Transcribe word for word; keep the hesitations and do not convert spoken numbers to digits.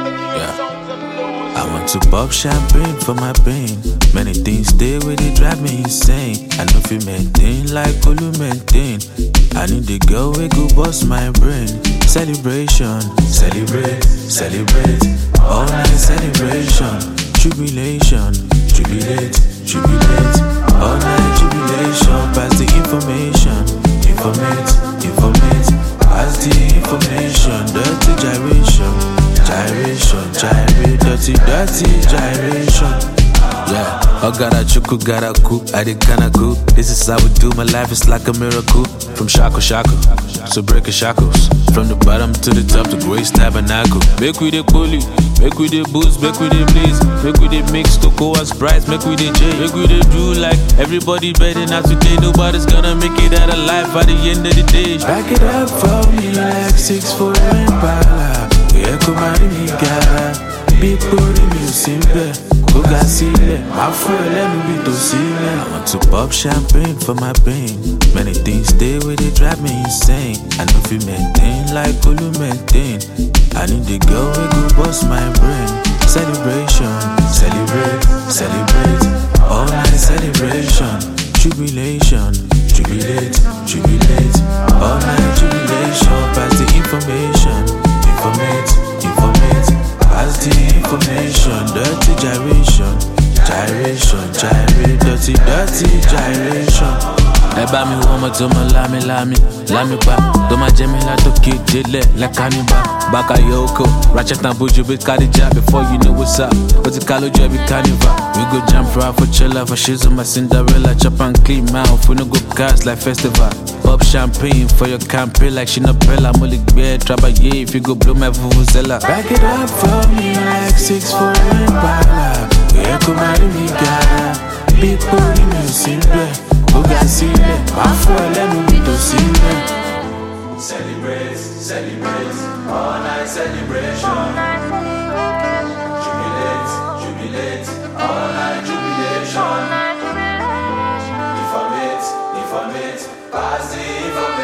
Yeah. I want to pop champagne for my pain. Many things stay with it, drive me insane. I know if you maintain like Olu maintain. I need the girl we go bust my brain. Celebration, celebrate, celebrate. All night celebration. Jubilation, jubilate, jubilate. All night jubilation. Pass the information, informate, informate. Pass the information. Dirty gyration, gyration, gyrate. Dirty, dirty gyration. Yeah, I got a chuku, got a coup, I did kinda good. This is how we do, my life is like a miracle. From shackle, shackle, so breaking shackles. From the bottom to the top, the grace tabernacle. Make we the bully, make we the boost, make we the blaze. Make we the mix, cocoa and Sprite, make we the J. Make we the do like everybody betting out today. Nobody's gonna make it out alive by the end of the day. Back it up for me like six foot Impala. Yeah, come out in me, gara. Big booty music, go got sílẹ̀, máa fún ẹ lẹ́nu bí tó sílẹ̀. I want to pop champagne for my pain. Many things stay with it, drive me insane. I know if you maintain like Olu maintain. I need the girl we go bust my brain. Celebration, celebrate, celebrate. All night celebration. Jubilation, jubilate, jubilate. All night jubilation. Pass the information, informate, informate. Pass the information, dirty gyration, gyration, gyrate, dirty, dirty gyration. Ẹ bá mi wọ́n mọ̀ tó mọ̀ lámi lámi, lámi pa. Tó máa jẹ́ mi látòkè délẹ̀ like cannibal. Bakayoko, ratchet and buju bí Khadija. Before you know what's up, ó ti ká lójú ẹbí carnival. We go jump right for chiller, for shizzle my Cinderella. Chop and clean mouth, we no go gas like festival. Pop champagne for your campaign like Shinapella. Mo lè gbé ẹ trabayé if you go blow my vuvuzela. Back it up for me like six four Impala. Oye kò máa rí mi gara. Bí booty music blẹ̀, ó ga sílẹ̀. Máa fún ẹ lẹ́nu bí tó sílẹ̀. Celebrate, celebrate, all night celebration. Jubilate, jubilate, all night jubilation. Informate, informate, pass the information.